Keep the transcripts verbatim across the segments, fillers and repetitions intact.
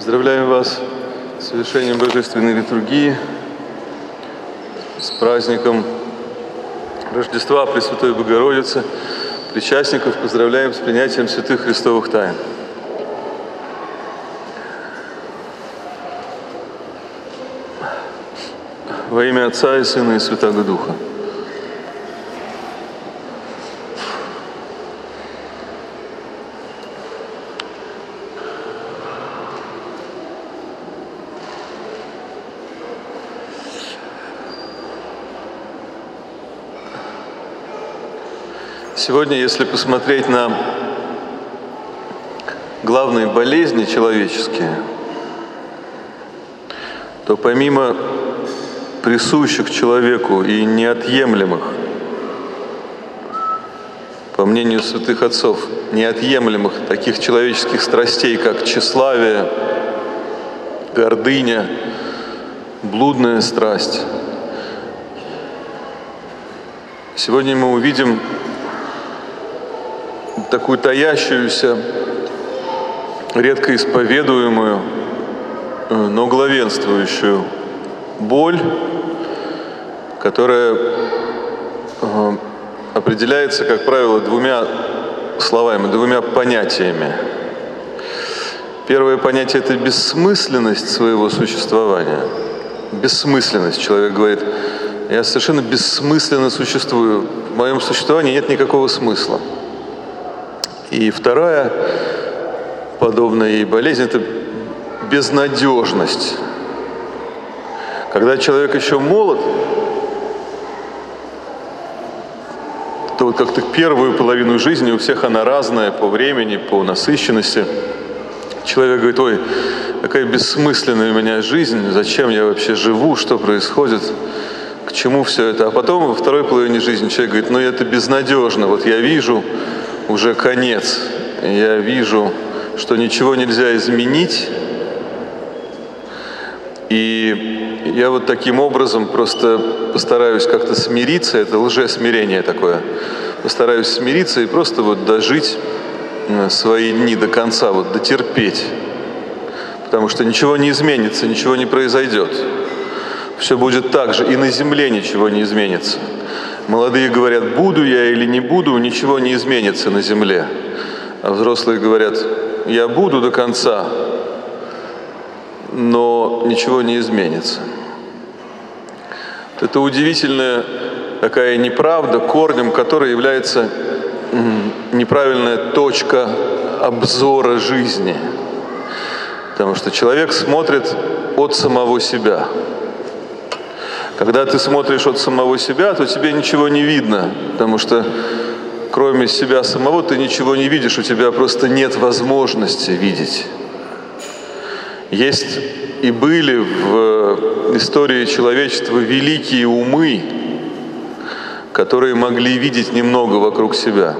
Поздравляем вас с совершением Божественной литургии, с праздником Рождества Пресвятой Богородицы. Причастников поздравляем с принятием святых Христовых тайн. Во имя Отца и Сына и Святаго Духа. Сегодня, если посмотреть на главные болезни человеческие, то помимо присущих человеку и неотъемлемых, по мнению святых отцов, неотъемлемых таких человеческих страстей, как тщеславие, гордыня, блудная страсть, сегодня мы увидим такую таящуюся, редко исповедуемую, но главенствующую боль, которая определяется, как правило, двумя словами, двумя понятиями. Первое понятие – это бессмысленность своего существования. Бессмысленность. Человек говорит: я совершенно бессмысленно существую, в моем существовании нет никакого смысла. И вторая, подобная ей болезнь, это безнадежность. Когда человек еще молод, то вот как-то первую половину жизни, у всех она разная по времени, по насыщенности. Человек говорит: ой, какая бессмысленная у меня жизнь, зачем я вообще живу, что происходит, к чему все это. А потом во второй половине жизни человек говорит: ну это безнадежно, вот я вижу уже конец. Я вижу, что ничего нельзя изменить. И я вот таким образом просто постараюсь как-то смириться. Это лжесмирение такое. Постараюсь смириться и просто вот дожить свои дни до конца, вот дотерпеть. Потому что ничего не изменится, ничего не произойдет. Все будет так же. И на земле ничего не изменится. Молодые говорят: буду я или не буду, ничего не изменится на земле. А взрослые говорят: я буду до конца, но ничего не изменится. Это удивительная такая неправда, корнем которой является неправильная точка обзора жизни. Потому что человек смотрит от самого себя. Когда ты смотришь от самого себя, то тебе ничего не видно, потому что кроме себя самого ты ничего не видишь, у тебя просто нет возможности видеть. Есть и были в истории человечества великие умы, которые могли видеть немного вокруг себя.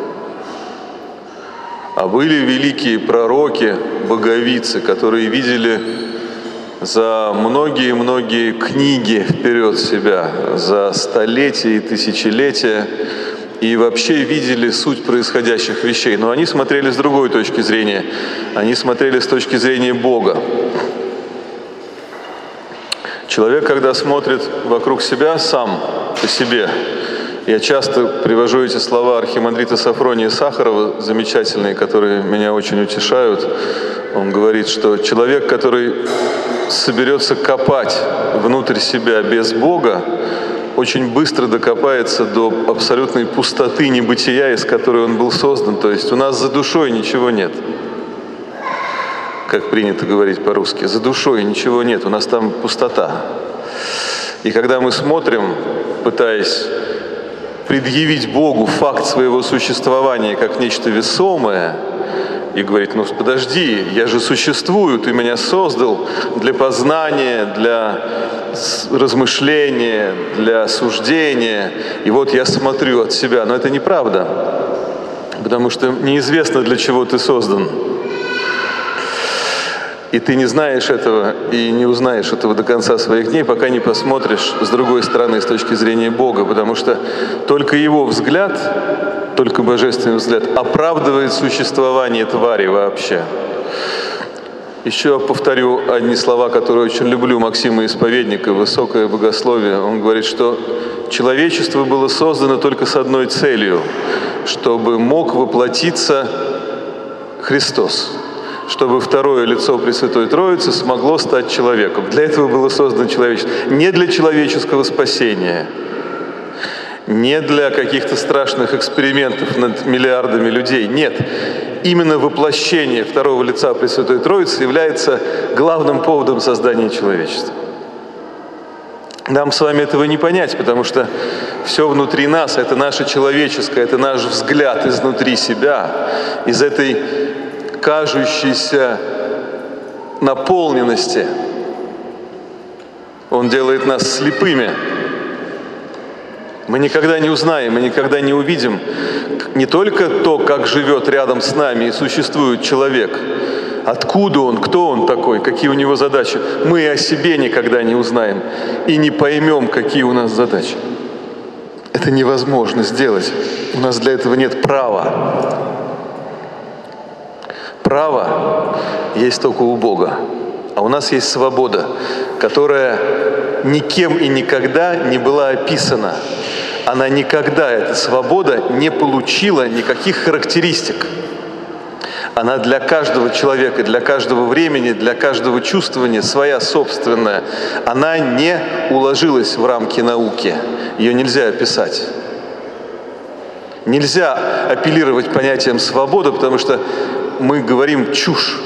А были великие пророки, боговицы, которые видели за многие-многие книги вперед себя, за столетия и тысячелетия, и вообще видели суть происходящих вещей. Но они смотрели с другой точки зрения. Они смотрели с точки зрения Бога. Человек, когда смотрит вокруг себя сам, по себе, я часто привожу эти слова архимандрита Сафрония Сахарова, замечательные, которые меня очень утешают. Он говорит, что человек, который соберется копать внутрь себя без Бога, очень быстро докопается до абсолютной пустоты небытия, из которой он был создан. То есть у нас за душой ничего нет. Как принято говорить по-русски. За душой ничего нет, у нас там пустота. И когда мы смотрим, пытаясь предъявить Богу факт своего существования как нечто весомое, и говорить: ну подожди, я же существую, ты меня создал для познания, для размышления, для суждения, и вот я смотрю от себя. Но это неправда, потому что неизвестно, для чего ты создан. И ты не знаешь этого, и не узнаешь этого до конца своих дней, пока не посмотришь с другой стороны, с точки зрения Бога, потому что только Его взгляд, только божественный взгляд оправдывает существование твари вообще. Еще повторю одни слова, которые очень люблю Максима Исповедника, «Высокое богословие». Он говорит, что человечество было создано только с одной целью, чтобы мог воплотиться Христос, чтобы второе лицо Пресвятой Троицы смогло стать человеком. Для этого было создано человечество. Не для человеческого спасения, не для каких-то страшных экспериментов над миллиардами людей. Нет. Именно воплощение второго лица Пресвятой Троицы является главным поводом создания человечества. Нам с вами этого не понять, потому что все внутри нас, это наше человеческое, это наш взгляд изнутри себя, из этой кажущейся наполненности. Он делает нас слепыми. Мы никогда не узнаем, мы никогда не увидим не только то, как живет рядом с нами и существует человек, откуда он, кто он такой, какие у него задачи. Мы и о себе никогда не узнаем и не поймем, какие у нас задачи. Это невозможно сделать. У нас для этого нет права. Право есть только у Бога. А у нас есть свобода, которая никем и никогда не была описана. Она никогда, эта свобода, не получила никаких характеристик. Она для каждого человека, для каждого времени, для каждого чувствования своя собственная. Она не уложилась в рамки науки. Ее нельзя описать. Нельзя апеллировать понятием свободы, потому что мы говорим чушь.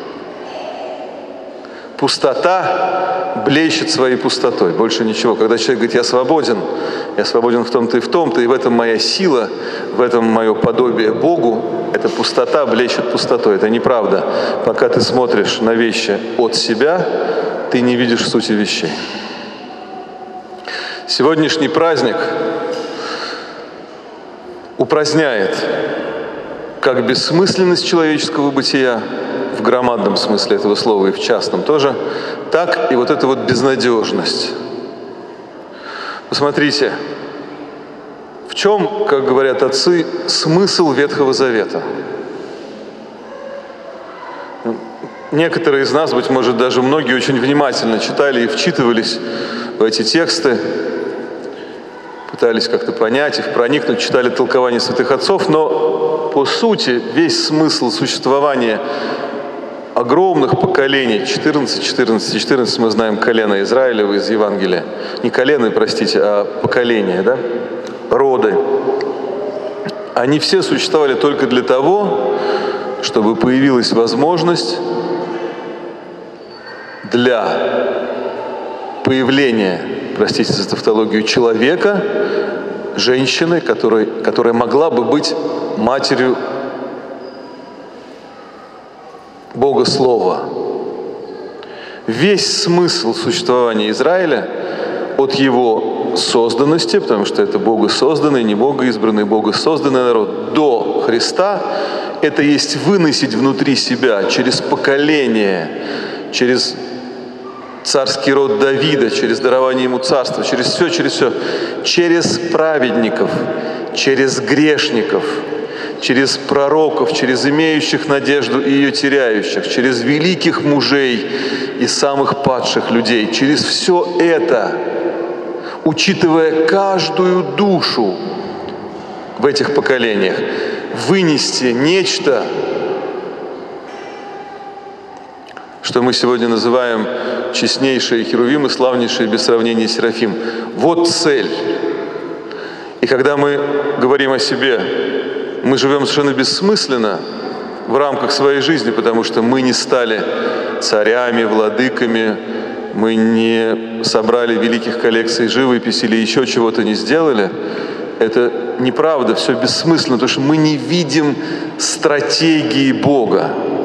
Пустота блещет своей пустотой, больше ничего. Когда человек говорит, я свободен, я свободен в том-то и в том-то, и в этом моя сила, в этом мое подобие Богу, эта пустота блещет пустотой. Это неправда. Пока ты смотришь на вещи от себя, ты не видишь сути вещей. Сегодняшний праздник упраздняет как бессмысленность человеческого бытия, в громадном смысле этого слова и в частном тоже, так и вот эта вот безнадежность. Посмотрите, в чем, как говорят отцы, смысл Ветхого Завета? Некоторые из нас, быть может, даже многие очень внимательно читали и вчитывались в эти тексты, пытались как-то понять их, проникнуть, читали толкование святых отцов, но по сути весь смысл существования огромных поколений, четырнадцать, четырнадцать, четырнадцать, мы знаем колено Израилева из Евангелия. Не колено, простите, а поколения, да? Роды. Они все существовали только для того, чтобы появилась возможность для появления, простите за тавтологию, человека, женщины, которой, которая могла бы быть матерью Бога Слова. Весь смысл существования Израиля от его созданности, потому что это богосозданный, не богоизбранный, богосозданный народ, до Христа, это есть выносить внутри себя через поколение, через царский род Давида, через дарование ему царства, через все, через все, через праведников, через грешников, через пророков, через имеющих надежду и ее теряющих, через великих мужей и самых падших людей, через все это, учитывая каждую душу в этих поколениях, вынести нечто, что мы сегодня называем честнейшие херувимы, славнейшие без сравнения серафим. Вот цель. И когда мы говорим о себе, мы живем совершенно бессмысленно в рамках своей жизни, потому что мы не стали царями, владыками, мы не собрали великих коллекций живописи или еще чего-то не сделали. Это неправда, все бессмысленно, потому что мы не видим стратегии Бога.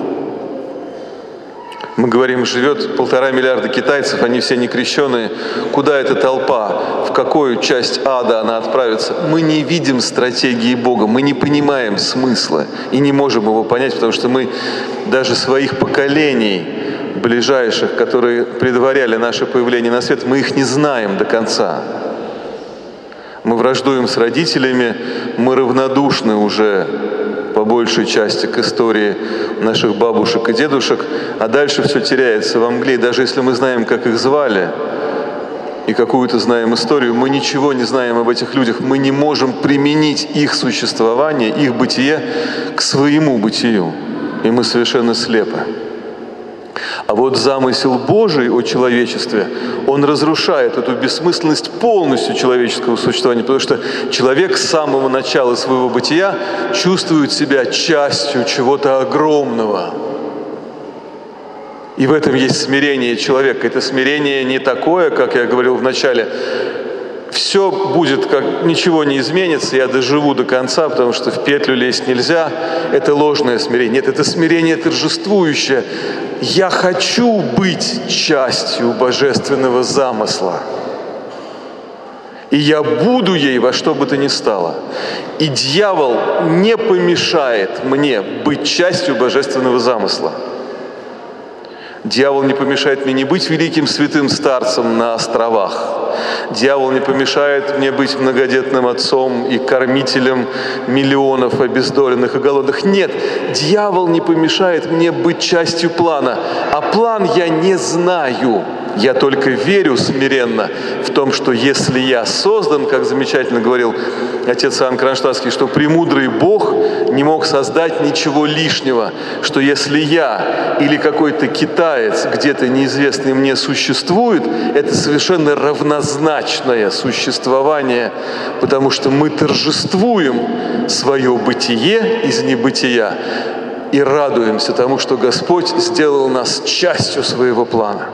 Мы говорим, живет полтора миллиарда китайцев, они все не крещеные. Куда эта толпа? В какую часть ада она отправится? Мы не видим стратегии Бога, мы не понимаем смысла и не можем его понять, потому что мы даже своих поколений ближайших, которые предваряли наше появление на свет, мы их не знаем до конца. Мы враждуем с родителями, мы равнодушны уже по большей части к истории наших бабушек и дедушек, а дальше все теряется во мгле. И даже если мы знаем, как их звали, и какую-то знаем историю, мы ничего не знаем об этих людях, мы не можем применить их существование, их бытие к своему бытию, и мы совершенно слепы. А вот замысел Божий о человечестве, он разрушает эту бессмысленность полностью человеческого существования, потому что человек с самого начала своего бытия чувствует себя частью чего-то огромного. И в этом есть смирение человека. Это смирение не такое, как я говорил в начале, все будет, как ничего не изменится, я доживу до конца, потому что в петлю лезть нельзя. Это ложное смирение. Нет, это смирение торжествующее. Я хочу быть частью божественного замысла. И я буду ей во что бы то ни стало. И дьявол не помешает мне быть частью божественного замысла. Дьявол не помешает мне не быть великим святым старцем на островах. Дьявол не помешает мне быть многодетным отцом и кормителем миллионов обездоленных и голодных. Нет, дьявол не помешает мне быть частью плана. А план я не знаю. Я только верю смиренно в том, что если я создан, как замечательно говорил отец Иоанн Кронштадтский, что премудрый Бог не мог создать ничего лишнего, что если я или какой-то китаец где-то неизвестный мне существует, это совершенно равнозначное существование, потому что мы торжествуем свое бытие из небытия и радуемся тому, что Господь сделал нас частью своего плана.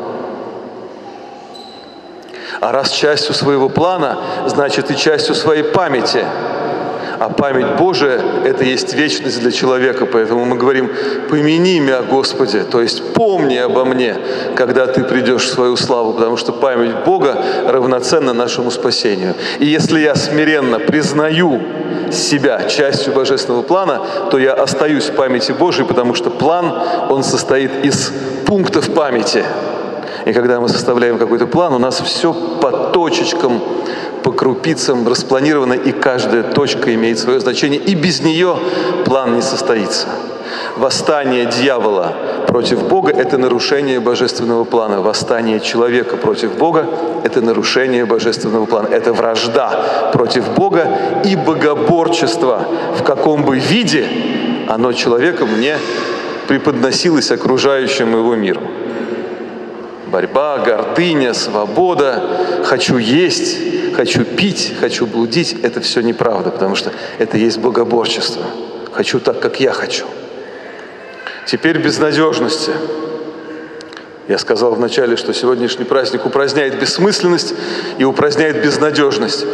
А раз частью своего плана, значит и частью своей памяти. А память Божия – это есть вечность для человека. Поэтому мы говорим: «Помяни меня, Господи», то есть помни обо мне, когда Ты придешь в свою славу, потому что память Бога равноценна нашему спасению. И если я смиренно признаю себя частью божественного плана, то я остаюсь в памяти Божией, потому что план, он состоит из пунктов памяти. И когда мы составляем какой-то план, у нас все по точечкам, по крупицам распланировано, и каждая точка имеет свое значение, и без нее план не состоится. Восстание дьявола против Бога – это нарушение божественного плана. Восстание человека против Бога – это нарушение божественного плана. Это вражда против Бога и богоборчество, в каком бы виде оно человеком не преподносилось окружающему его миру. Борьба, гордыня, свобода, хочу есть, хочу пить, хочу блудить – это все неправда, потому что это есть богоборчество. Хочу так, как я хочу. Теперь безнадежности. Я сказал вначале, что сегодняшний праздник упраздняет бессмысленность и упраздняет безнадежность.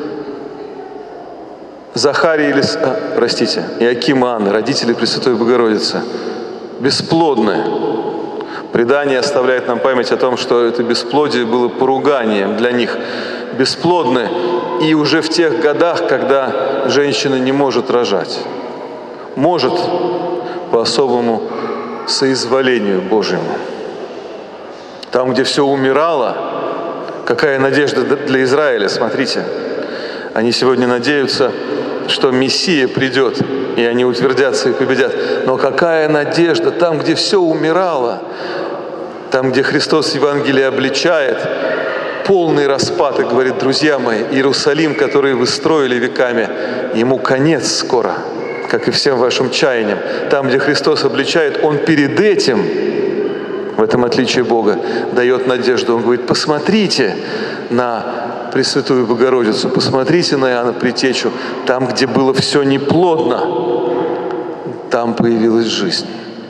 Захарий или, а, простите, Иоаким и Анна, родители Пресвятой Богородицы, бесплодные. Предание оставляет нам память о том, что это бесплодие было поруганием для них. Бесплодны и уже в тех годах, когда женщина не может рожать. Может по особому соизволению Божьему. Там, где все умирало, какая надежда для Израиля, смотрите. Они сегодня надеются, что Мессия придет, и они утвердятся и победят. Но какая надежда там, где все умирало, там, где Христос Евангелие обличает, полный распад, и говорит: друзья мои, Иерусалим, который вы строили веками, ему конец скоро, как и всем вашим чаяниям. Там, где Христос обличает, Он перед этим, в этом отличие Бога, дает надежду. Он говорит: посмотрите на Пресвятую Богородицу, посмотрите на Иоанна Предтечу. Там, где было все неплодно, там появилась жизнь.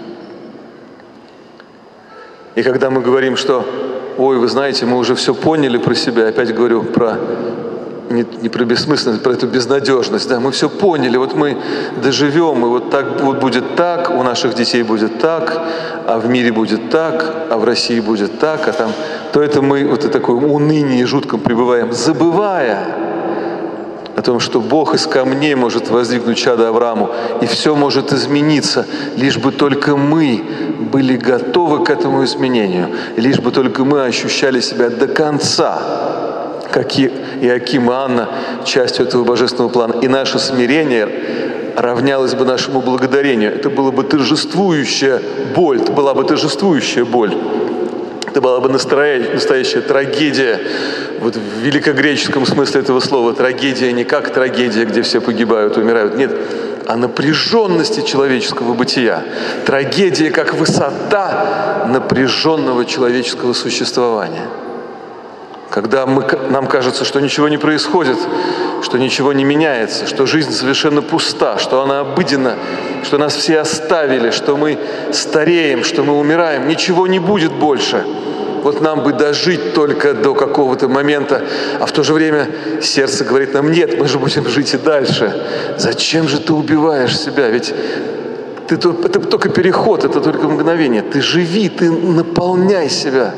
И когда мы говорим, что, ой, вы знаете, мы уже все поняли про себя, опять говорю про, не, не про бессмысленность, про эту безнадежность, да, мы все поняли, вот мы доживем, и вот так вот будет так, у наших детей будет так, а в мире будет так, а в России будет так, а там, то это мы вот в таком унынии жутком пребываем, забывая о том, что Бог из камней может воздвигнуть чадо Аврааму, и все может измениться, лишь бы только мы были готовы к этому изменению, лишь бы только мы ощущали себя до конца, как и Иоаким и Анна, частью этого божественного плана. И наше смирение равнялось бы нашему благодарению. Это была бы торжествующая боль, это была бы торжествующая боль. Это была бы настоящая трагедия, вот в великогреческом смысле этого слова. Трагедия не как трагедия, где все погибают, умирают. Нет, о напряженности человеческого бытия. Трагедия как высота напряженного человеческого существования. Когда мы, нам кажется, что ничего не происходит, что ничего не меняется, что жизнь совершенно пуста, что она обыденна, что нас все оставили, что мы стареем, что мы умираем, ничего не будет больше. Вот нам бы дожить только до какого-то момента, а в то же время сердце говорит нам: нет, мы же будем жить и дальше. Зачем же ты убиваешь себя? Ведь ты, это только переход, это только мгновение. Ты живи, ты наполняй себя.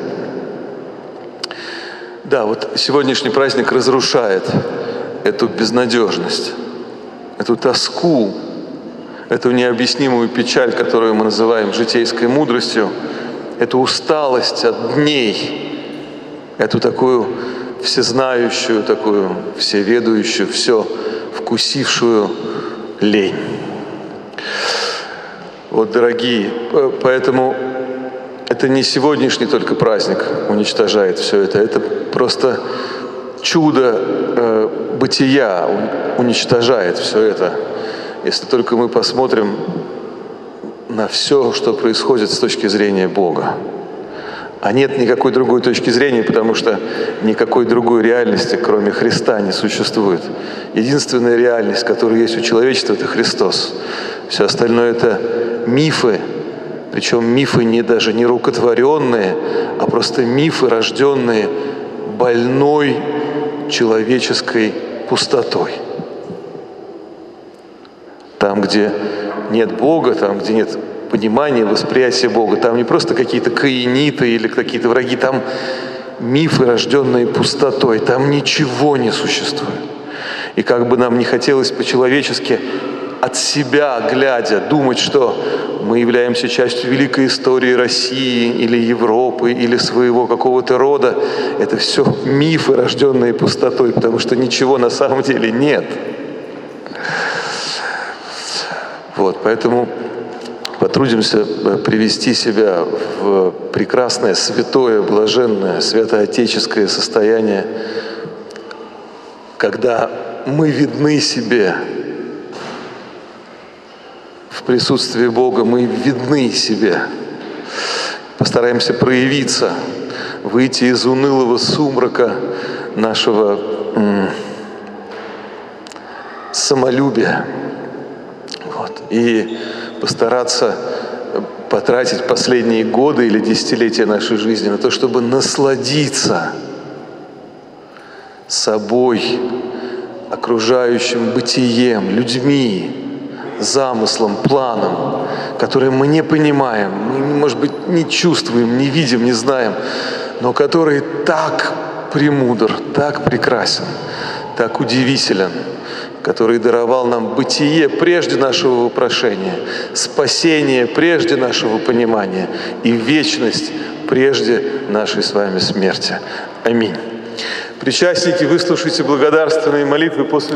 Да, вот сегодняшний праздник разрушает эту безнадежность, эту тоску, эту необъяснимую печаль, которую мы называем житейской мудростью, эту усталость от дней, эту такую всезнающую, такую всеведущую, все вкусившую лень. Вот, дорогие, поэтому это не сегодняшний только праздник уничтожает все это, это просто чудо э, бытия уничтожает все это. Если только мы посмотрим на все, что происходит с точки зрения Бога. А нет никакой другой точки зрения, потому что никакой другой реальности, кроме Христа, не существует. Единственная реальность, которая есть у человечества, это Христос. Все остальное это мифы, причем мифы не даже не рукотворенные, а просто мифы, рожденные больной человеческой пустотой. Там, где нет Бога, там, где нет понимания, восприятия Бога, там не просто какие-то каиниты или какие-то враги, там мифы, рожденные пустотой, там ничего не существует. И как бы нам не хотелось по-человечески от себя глядя думать, что мы являемся частью великой истории России или Европы или своего какого-то рода, это все мифы, рожденные пустотой, потому что ничего на самом деле нет. Вот, поэтому потрудимся привести себя в прекрасное, святое, блаженное, святоотеческое состояние, когда мы видны себе в присутствии Бога, мы видны себе. Постараемся проявиться, выйти из унылого сумрака нашего м- самолюбия. Вот. И постараться потратить последние годы или десятилетия нашей жизни на то, чтобы насладиться собой, окружающим бытием, людьми, замыслом, планом, который мы не понимаем, мы, может быть, не чувствуем, не видим, не знаем, но который так премудр, так прекрасен, так удивителен, который даровал нам бытие прежде нашего вопрошения, спасение прежде нашего понимания и вечность прежде нашей с вами смерти. Аминь. Причастники, выслушайте благодарственные молитвы после